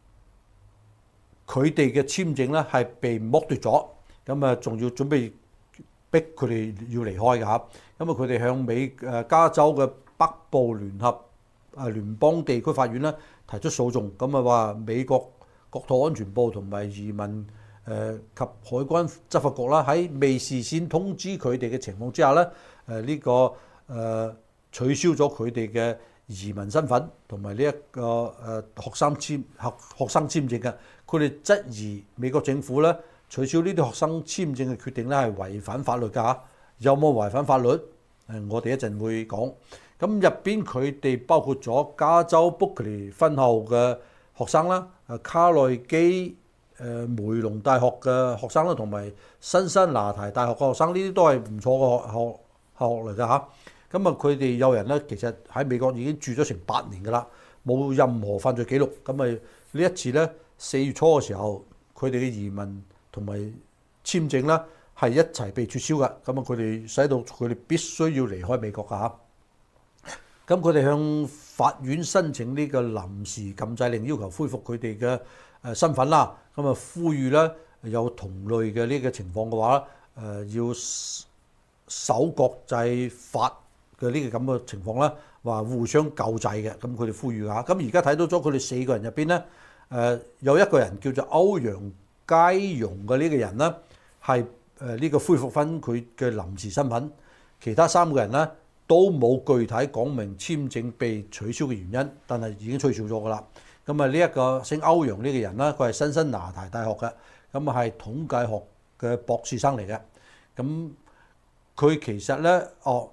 佢哋嘅簽證咧係被剝奪咗，咁啊仲要準備逼佢哋要離開㗎嚇。咁啊佢哋向美誒加州嘅北部聯合誒聯邦地區法院咧提出訴訟，咁啊話美國國土安全部同埋移民誒及海關執法局啦，喺未事先通知佢哋嘅情況之下咧，誒呢個誒取消咗佢哋嘅移民身份同埋呢一個誒學生簽學學生簽證嘅。佢哋質疑美國政府咧取消呢啲學生簽證嘅決定咧係違反法律㗎嚇。有冇違反法律？誒我哋一陣會講。咁入邊佢哋包括咗加州伯克利分校嘅學生啦，誒卡內基誒梅隆大學嘅學生啦，同埋辛辛那提大學嘅學生，呢啲都係唔錯嘅學學學嚟㗎嚇。咁啊，佢哋有人咧，其實喺美國已經住咗成八年㗎啦，冇任何犯罪記錄。咁啊，呢一次咧四月初嘅時候，佢哋嘅移民同埋簽證咧係一齊被撤銷㗎。咁啊，佢哋使到佢哋必須要離開美國㗎嚇。咁佢哋向法院申請呢個臨時禁制令，要求恢復佢哋嘅誒身份啦。咁啊，呼籲咧有同類嘅呢個情況嘅話，誒要守國際法嘅呢個咁嘅情況咧，話互相救濟嘅。咁佢哋呼籲下。咁而家睇到咗佢哋四個人入邊咧，誒有一個人叫做歐陽佳蓉嘅呢個人咧，係誒呢個恢復翻佢嘅臨時身份。其他三個人咧都冇具體講明簽證被取消嘅原因，但係已經取消咗㗎啦。咁啊，呢一個姓歐陽呢個人咧，佢係辛辛那提大學嘅，咁啊係統計學嘅博士生嚟嘅。咁佢其實咧，哦，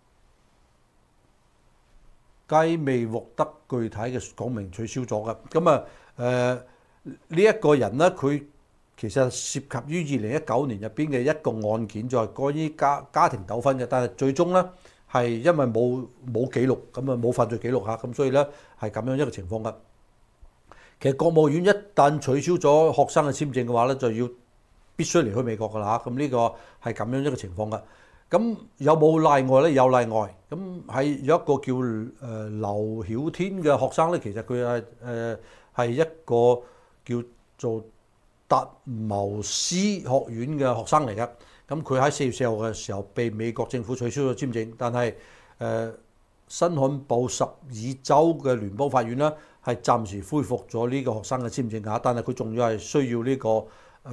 雞未獲得具體嘅講明取消咗嘅。咁啊，誒呢一個人咧，佢其實涉及於二零一九年入邊嘅一個案件，就係關於家家庭糾紛嘅，但係最終咧係因為冇冇記錄，咁啊冇犯罪記錄嚇，咁所以咧係咁樣一個情況㗎。其實國務院一旦取消咗學生嘅簽證嘅話咧，就要必須離開美國㗎啦嚇。咁呢個係咁樣一個情況㗎。咁有冇例外咧？有例外。咁係有一個叫誒劉曉天嘅學生咧，其實佢係誒係一個叫做達謀斯學院嘅學生嚟嘅。咁佢喺四月四號嘅時候被美國政府取消咗簽證，但係誒、呃、新罕布什爾州嘅聯邦法院咧係暫時恢復咗呢個學生嘅簽證㗎，但係佢仲要係需要呢、這個誒誒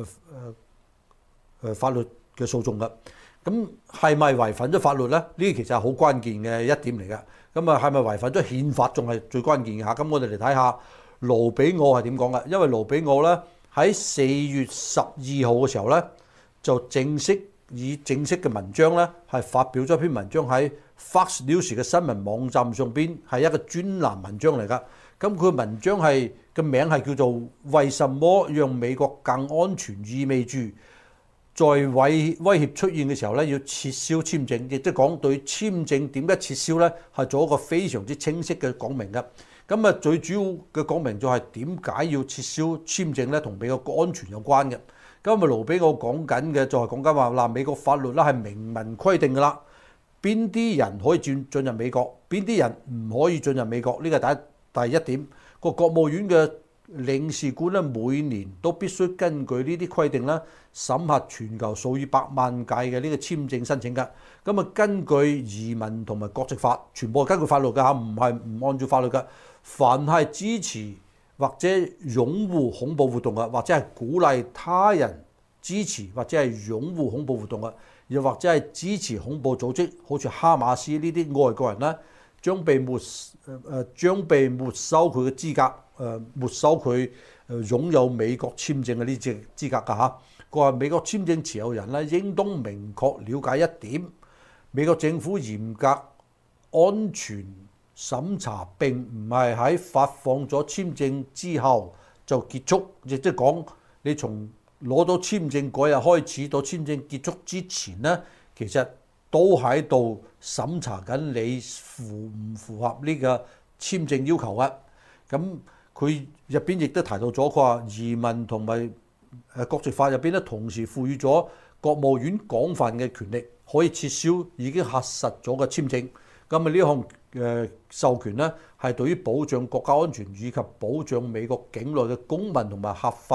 誒法律嘅訴訟㗎。咁係咪違反咗法律咧？呢啲其實係好關鍵嘅一點嚟嘅。咁啊係咪違反咗憲法仲係最關鍵嘅嚇？咁我哋嚟睇下盧比奧係點講㗎？因為盧比奧咧喺四月十二號嘅時候咧，就正式以正式嘅文章咧，係發表咗一篇文章喺 Fox News 嘅新聞網站上邊，係一個專欄文章嚟㗎。咁佢文章係嘅名係叫做為什麼讓美國更安全，意味住在威威脅出現嘅時候咧，要撤銷簽證，亦即係講對簽證點解撤銷咧，係做一個非常之清晰嘅講明㗎。咁啊，最主要嘅講明就係點解要撤銷簽證咧，同美國安全有關嘅。咁啊，盧比奧講緊嘅就係講緊話嗱，美國法律咧係明文規定㗎啦，邊啲人可以進進入美國，邊啲人唔可以進入美國。呢個第一第一點。個國務院嘅領事館咧，每年都必須根據呢啲規定咧，審核全球數以百萬計嘅呢個簽證申請㗎。咁啊，根據移民同埋國籍法，全部係根據法律㗎嚇，唔係唔按照法律㗎。凡係支持或者擁護恐怖活動嘅，或者係鼓勵他人支持或者係擁護恐怖活動嘅，又或者係支持恐怖組織，好似哈馬斯呢啲外國人咧，將被沒誒誒將被沒收佢嘅資格，誒、呃、沒收佢誒擁有美國簽證嘅呢隻資格㗎嚇。佢話美國簽證持有人咧，應當明確了解一點，美國政府嚴格安全審查並唔係喺發放咗簽證之後就結束，亦即係講你從攞到簽證嗰日開始到簽證結束之前咧，其實都喺度審查緊你符唔符合呢個簽證要求啊。咁佢入邊亦都提到咗，佢話移民同埋誒國籍法入邊咧，同時賦予咗國務院廣泛嘅權力，可以撤銷已經核實咗嘅簽證。咁啊呢項誒授權咧，係對於保障國家安全以及保障美國境內嘅公民同埋合法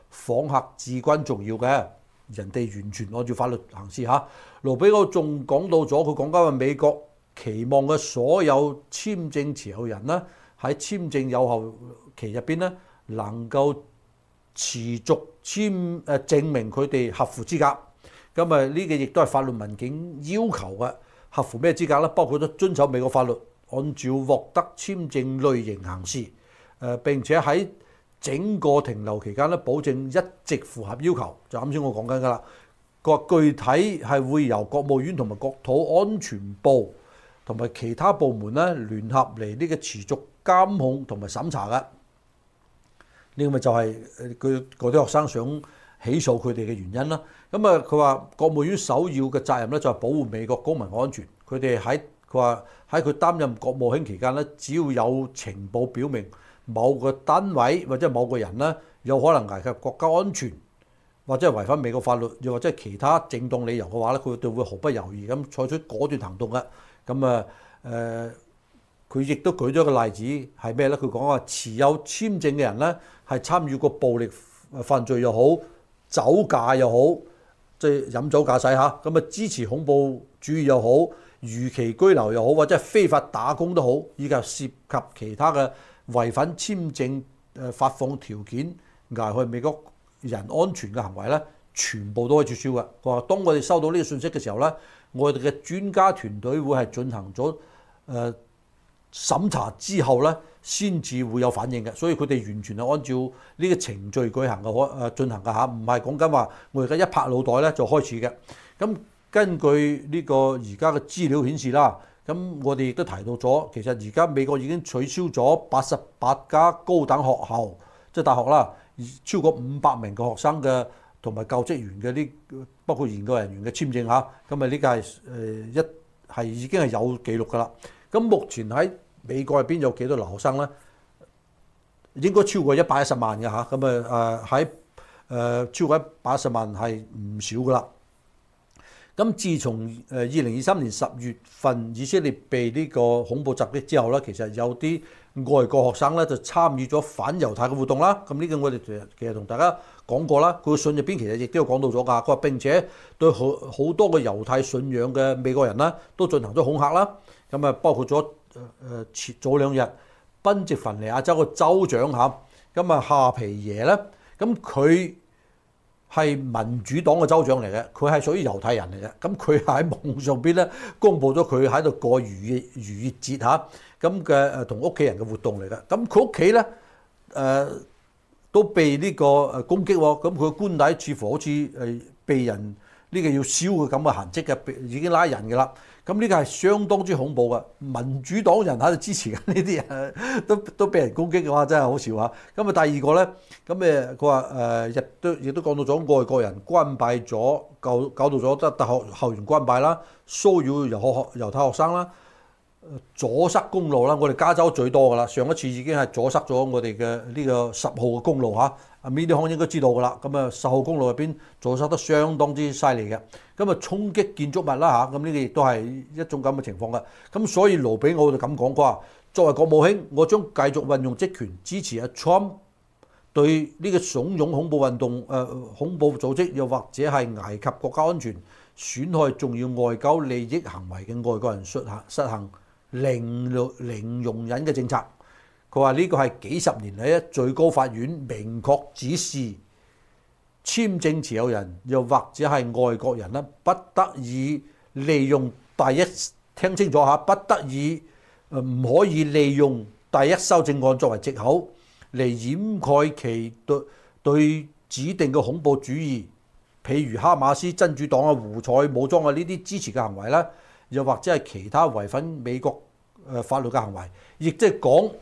訪客至關重要嘅，人哋完全按照法律行事嚇。盧比奧仲講到咗，佢講緊話美國期望嘅所有簽證持有人咧，喺簽證有效期入邊咧，能夠持續簽誒證明佢哋合乎資格。咁啊，呢個亦都係法律文件要求嘅。合乎咩資格咧？包括咗遵守美國法律，按照獲得簽證類型行事。誒並且喺整個停留期間咧，保證一直符合要求。就啱先我講緊㗎啦。佢話具體係會由國務院同埋國土安全部同埋其他部門咧聯合嚟呢個持續監控同埋審查嘅。呢個咪就係佢嗰啲學生想起訴佢哋嘅原因啦。咁啊，佢話國務院首要嘅責任咧就係保護美國公民安全。佢哋喺佢話喺佢擔任國務卿期間咧，只要有情報表明某個單位或者某個人咧有可能危及國家安全，或者係違反美國法律，又或者係其他正當理由嘅話咧，佢哋會毫不猶豫咁採取果斷行動嘅。咁啊誒，佢亦都舉咗個例子係咩咧？佢講話持有簽證嘅人咧係參與過暴力犯罪又好，酒駕又好，即係飲酒駕駛嚇。咁啊，支持恐怖主義又好，逾期居留又好，或者係非法打工都好，以及涉及其他嘅違反簽證誒發放條件、危害美國人安全嘅行為咧，全部都可以撤銷嘅。佢話：當我哋收到呢個信息嘅時候咧，我哋嘅專家團隊會係進行咗誒、呃、審查之後咧，先至會有反應嘅。所以佢哋完全係按照呢個程序舉行嘅，可誒進行嘅嚇，唔係講緊話我而家一拍腦袋咧就開始嘅。咁根據呢個而家嘅資料顯示啦，咁我哋亦都提到咗，其實而家美國已經取消咗八十八家高等學校，即係大學啦，超過五百名嘅學生嘅同埋教職員嘅呢，包括研究人員嘅簽證嚇。咁啊，呢個係誒一係已經係有記錄㗎啦。咁目前喺美國入邊有幾多留學生咧？應該超過一百一十萬嘅嚇。咁啊誒喺誒超過一百一十萬係唔少㗎啦。咁自從誒二零二三年十月份以色列被呢個恐怖襲擊之後咧，其實有啲外國學生咧就參與咗反猶太嘅活動啦。咁呢個我哋其實同大家講過啦，佢嘅信入邊其實亦都有講到咗㗎。佢話並且對好好多嘅猶太信仰嘅美國人啦，都進行咗恐嚇啦。咁啊，包括咗誒誒前早兩日賓夕凡尼亞州嘅州長嚇，咁啊夏皮耶咧，咁佢係民主黨嘅州長嚟嘅，佢係屬於猶太人嚟嘅。咁佢喺網上邊咧公佈咗佢喺度過逾越逾越節嚇，咁嘅誒同屋企人嘅活動嚟嘅。咁佢屋企咧誒都被呢個誒攻擊喎。咁佢嘅官邸似乎好似誒被人呢個要燒嘅咁嘅痕跡嘅，已經拉人㗎啦。咁呢個係相當之恐怖嘅，民主黨人喺度支持緊呢啲人，都都俾人攻擊嘅話，真係好笑嚇。咁啊，第二個咧，咁誒佢話誒亦都亦都講到咗外國人關閉咗，搞搞到咗得大學校園關閉啦，騷擾猶學猶太學生啦，阻塞公路啦。我哋加州最多㗎啦，上一次已經係阻塞咗我哋嘅呢個十號嘅公路嚇。阿 Minnie 康應該知道㗎啦，咁啊十號公路入邊阻塞得相當之犀利嘅，咁啊衝擊建築物啦嚇，咁呢個亦都係一種咁嘅情況嘅。咁所以盧比奧就咁講啩，作為國務卿，我將繼續運用職權支持阿 Trump 對呢個慫恿恐怖運動、誒、呃、恐怖組織，又或者係危及國家安全、損害重要外交利益行為嘅外國人實行實行零零容忍嘅政策。佢話呢個係幾十年嚟咧，最高法院明確指示簽證持有人又或者係外國人咧，不得以利用第一聽清楚嚇，不得以唔可以利用第一修正案作為藉口嚟掩蓋其對對指定嘅恐怖主義，譬如哈馬斯、真主黨啊、胡塞武裝啊呢啲支持嘅行為咧，又或者係其他違反美國誒法律嘅行為，亦即係講。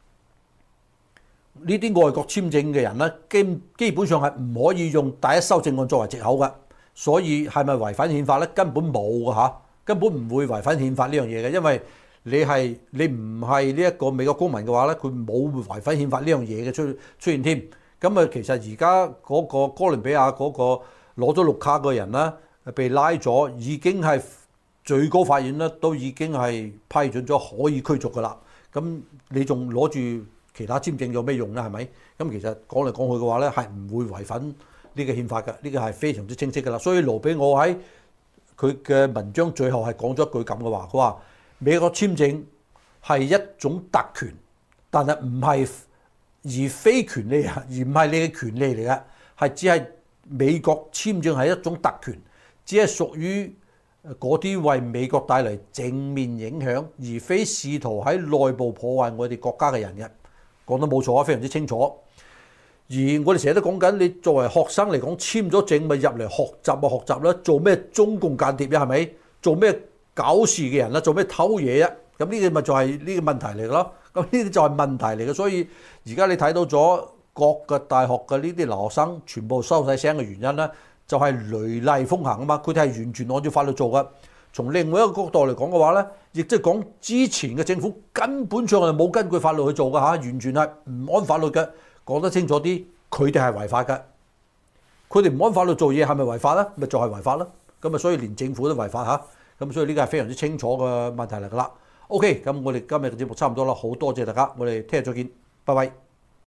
呢啲外國簽證嘅人咧，基基本上係唔可以用第一修正案作為藉口嘅，所以係咪違反憲法咧？根本冇嘅嚇，根本唔會違反憲法呢樣嘢嘅，因為你係你唔係呢一個美國公民嘅話咧，佢冇違反憲法呢樣嘢嘅出出現添。咁啊，其實而家嗰個哥倫比亞嗰個攞咗綠卡嘅人咧，被拉咗，已經係最高法院咧都已經係批准咗可以驅逐㗎啦。咁你仲攞住其他簽證有咩用咧？係咪？咁其實講嚟講去嘅話咧，係唔會違反呢個憲法嘅，呢、這個係非常之清晰㗎啦。所以盧比奧喺佢嘅文章最後係講咗一句咁嘅話，佢話美國簽證係一種特權，但係唔係而非權利啊，而唔係你嘅權利嚟嘅，係只係美國簽證係一種特權，只係屬於嗰啲為美國帶嚟正面影響，而非試圖喺內部破壞我哋國家嘅人嘅。講得冇錯啊，非常之清楚。而我哋成日都講緊，你作為學生嚟講，簽咗證咪入嚟學習啊學習啦，做咩中共間諜啊？係咪？做咩搞事嘅人啦？做咩偷嘢啊？咁呢個咪就係呢個問題嚟嘅咯。咁呢啲就係問題嚟嘅。所以而家你睇到咗各個大學嘅呢啲留學生全部收晒聲嘅原因咧，就係雷厲風行啊嘛。佢哋係完全按照法律做嘅。從另外一個角度嚟講嘅話咧，亦即係講之前嘅政府根本上係冇根據法律去做嘅嚇，完全係唔按法律嘅。講得清楚啲，佢哋係違法嘅。佢哋唔按法律做嘢係咪違法咧？咪就係違法啦。咁啊，所以連政府都違法嚇。咁所以呢個係非常之清楚嘅問題嚟㗎啦。OK，咁我哋今日嘅節目差唔多啦，好多謝大家，我哋聽日再見，拜拜。